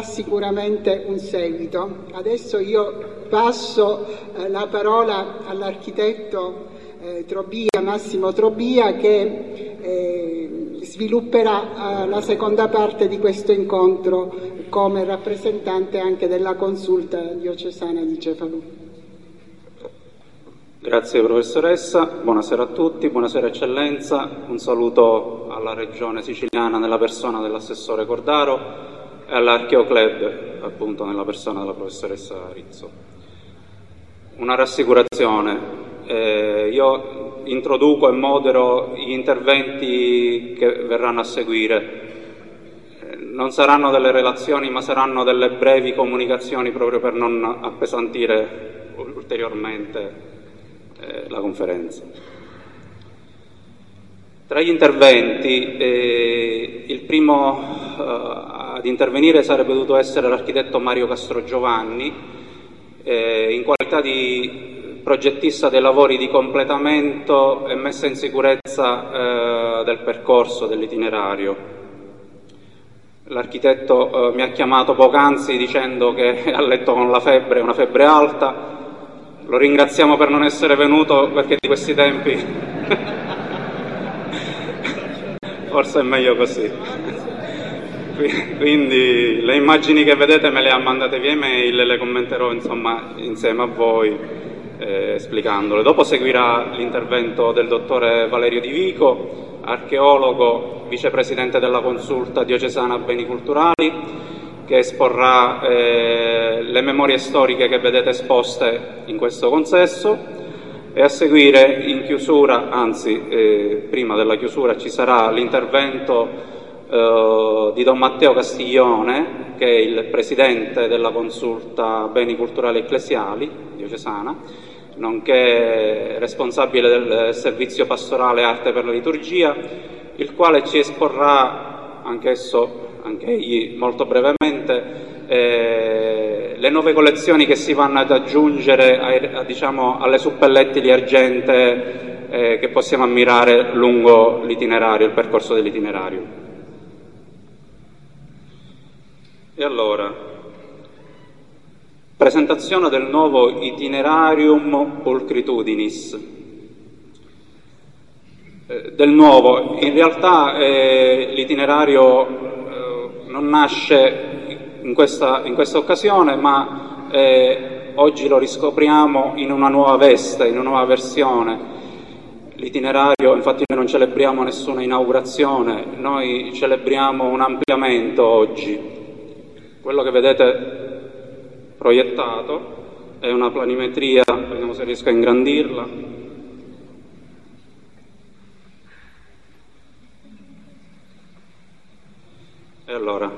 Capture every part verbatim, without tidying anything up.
avrà sicuramente un seguito. Adesso io passo eh, la parola all'architetto eh, Trobia, Massimo Trobia, che eh, svilupperà eh, la seconda parte di questo incontro come rappresentante anche della consulta diocesana di Cefalù. Grazie professoressa, buonasera a tutti, buonasera eccellenza, un saluto alla regione siciliana nella persona dell'assessore Cordaro e all'Archeoclub appunto nella persona della professoressa Rizzo. Una rassicurazione, eh, io introduco e modero gli interventi che verranno a seguire, eh, non saranno delle relazioni ma saranno delle brevi comunicazioni proprio per non appesantire ulteriormente la conferenza. Tra gli interventi, eh, il primo eh, ad intervenire sarebbe dovuto essere l'architetto Mario Castrogiovanni, eh, in qualità di progettista dei lavori di completamento e messa in sicurezza eh, del percorso dell'itinerario. L'architetto eh, mi ha chiamato poc'anzi dicendo che ha letto con la febbre, una febbre alta. Lo ringraziamo per non essere venuto perché di questi tempi forse è meglio così. Quindi le immagini che vedete me le ha mandate via email e le commenterò insomma insieme a voi eh, esplicandole. Dopo seguirà l'intervento del dottore Valerio Di Vico, archeologo, vicepresidente della consulta diocesana beni culturali, che esporrà eh, le memorie storiche che vedete esposte in questo consesso, e a seguire in chiusura, anzi eh, prima della chiusura ci sarà l'intervento eh, di Don Matteo Castiglione, che è il presidente della consulta beni culturali ecclesiali diocesana, nonché responsabile del servizio pastorale arte per la liturgia, il quale ci esporrà anch'esso anche egli molto brevemente, eh, le nuove collezioni che si vanno ad aggiungere a, a, diciamo, alle suppellettili argentee eh, che possiamo ammirare lungo l'itinerario, il percorso dell'itinerario. E allora, presentazione del nuovo Itinerarium Pulcritudinis. Eh, del nuovo, in realtà eh, l'itinerario non nasce in questa, in questa occasione, ma eh, oggi lo riscopriamo in una nuova veste, in una nuova versione. L'itinerario, infatti noi non celebriamo nessuna inaugurazione, noi celebriamo un ampliamento oggi. Quello che vedete proiettato è una planimetria, vediamo se riesco a ingrandirla. E allora,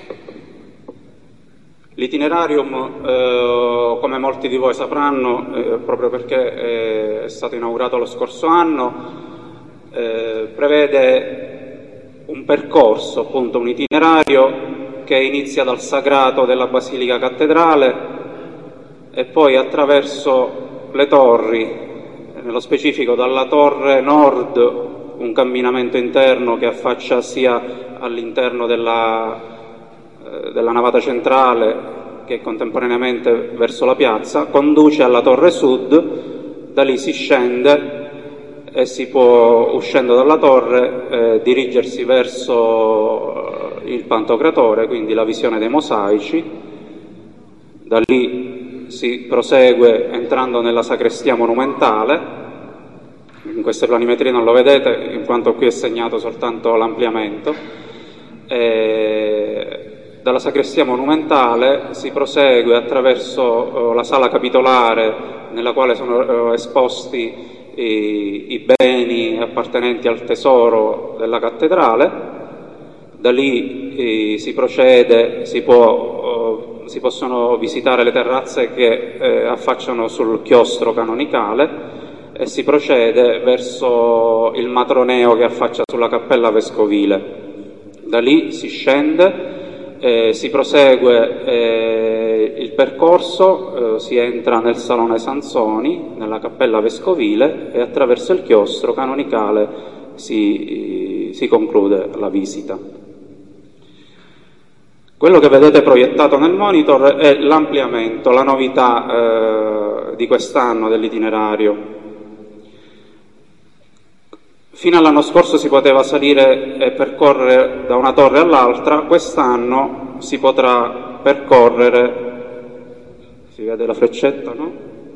l'itinerarium, eh, come molti di voi sapranno, eh, proprio perché è stato inaugurato lo scorso anno, eh, prevede un percorso, appunto un itinerario che inizia dal sagrato della Basilica Cattedrale e poi attraverso le torri, nello specifico dalla torre nord, un camminamento interno che affaccia sia all'interno della, eh, della navata centrale che contemporaneamente verso la piazza, conduce alla torre sud, da lì si scende e si può, uscendo dalla torre, eh, dirigersi verso il Pantocratore, quindi la visione dei mosaici. Da lì si prosegue entrando nella sacrestia monumentale. In queste planimetrie non lo vedete, in quanto qui è segnato soltanto l'ampliamento. E dalla sacrestia monumentale si prosegue attraverso uh, la sala capitolare, nella quale sono uh, esposti i, i beni appartenenti al tesoro della cattedrale. Da lì eh, si procede, si, può, uh, si possono visitare le terrazze che eh, affacciano sul chiostro canonicale, e si procede verso il matroneo che affaccia sulla cappella vescovile. Da lì si scende, eh, si prosegue eh, il percorso, eh, si entra nel Salone Sansoni, nella cappella vescovile, e attraverso il chiostro canonicale si, si conclude la visita. Quello che vedete proiettato nel monitor è l'ampliamento, la novità eh, di quest'anno dell'itinerario. Fino all'anno scorso si poteva salire e percorrere da una torre all'altra, quest'anno si potrà percorrere, si vede la freccetta, no?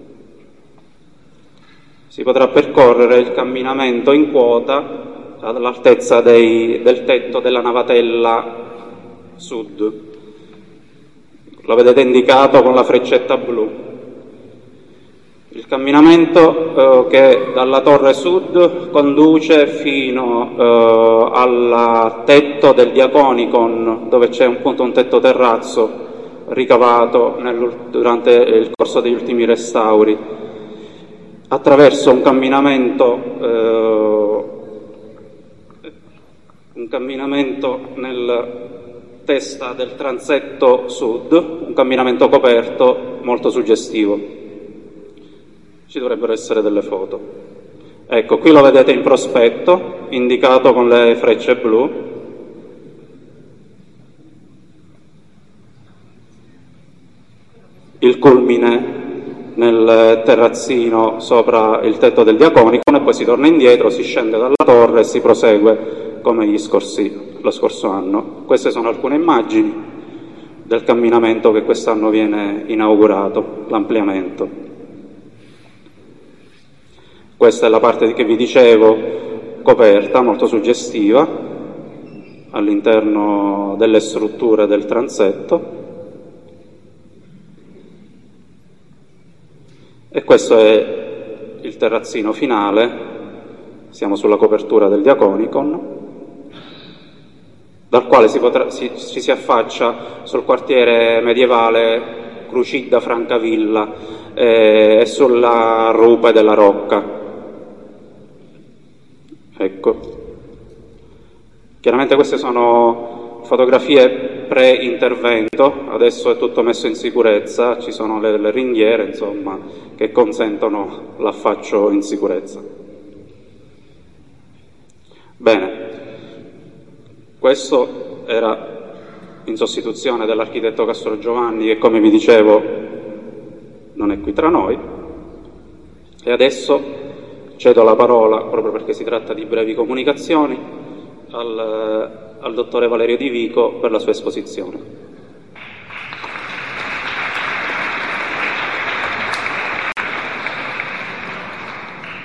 Si potrà percorrere il camminamento in quota all'altezza dei, del tetto della navatella sud. Lo vedete indicato con la freccetta blu. Il camminamento eh, che dalla torre sud conduce fino eh, al tetto del Diaconicon, dove c'è appunto un tetto terrazzo ricavato nel, durante il corso degli ultimi restauri, attraverso un camminamento eh, un camminamento nel testa del transetto sud, un camminamento coperto molto suggestivo. Ci dovrebbero essere delle foto. Ecco, qui lo vedete in prospetto, indicato con le frecce blu. Il culmine nel terrazzino sopra il tetto del Diaconicon e poi si torna indietro, si scende dalla torre e si prosegue come gli scorsi, lo scorso anno. Queste sono alcune immagini del camminamento che quest'anno viene inaugurato, l'ampliamento. Questa è la parte che vi dicevo, coperta, molto suggestiva, all'interno delle strutture del transetto. E questo è il terrazzino finale, siamo sulla copertura del Diaconicon, dal quale si potrà, si, ci si affaccia sul quartiere medievale Crucidda Francavilla eh, e sulla rupe della Rocca. Ecco. Chiaramente queste sono fotografie pre-intervento, adesso è tutto messo in sicurezza, ci sono le, le ringhiere, insomma, che consentono l'affaccio in sicurezza. Bene, questo era in sostituzione dell'architetto Castrogiovanni che, come vi dicevo, non è qui tra noi, e adesso cedo la parola, proprio perché si tratta di brevi comunicazioni, al, al dottore Valerio Di Vico per la sua esposizione.